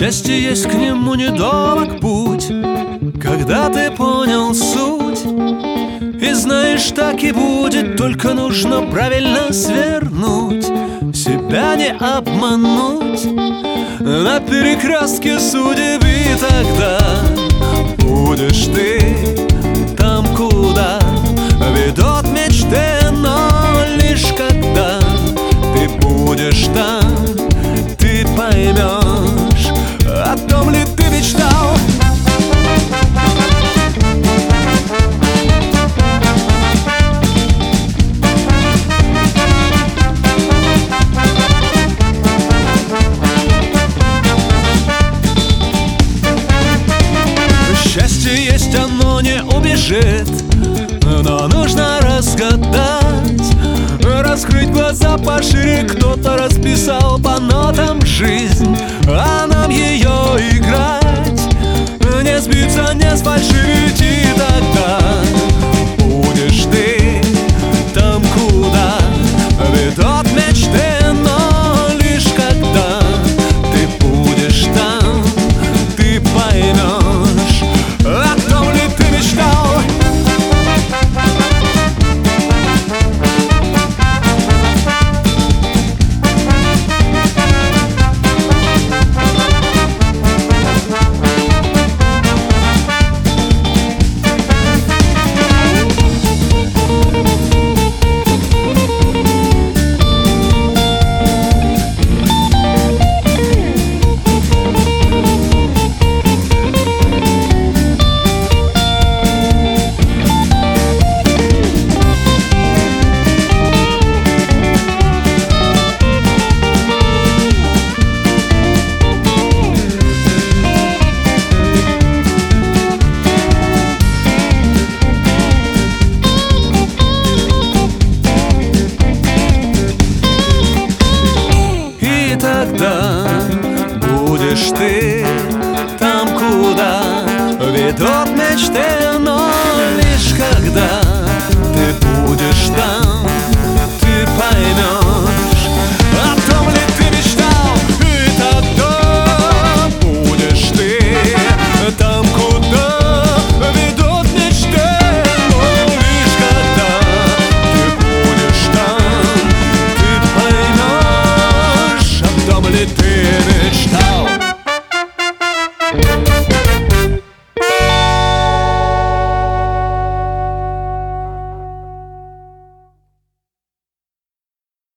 Счастье есть, к нему недолг путь, когда ты понял суть. И знаешь, так и будет, только нужно правильно свернуть, себя не обмануть. На перекрестке судьбы тогда будешь ты там, куда ведут мечты. Но лишь когда ты будешь там, ты поймешь, о том ли ты мечтал. Счастье есть, оно не убежит, но нужно разгадать, раскрыть глаза пошире. Кто-то расписал по нотам жизнь, а нам ее играть, не сбиться, не сфальшивить. И тогда будешь ты там, куда ведут мечты. Но лишь когда ты будешь там, ты поймешь, о том ли ты мечтал. Тогда будешь ты там, куда ведут мечты.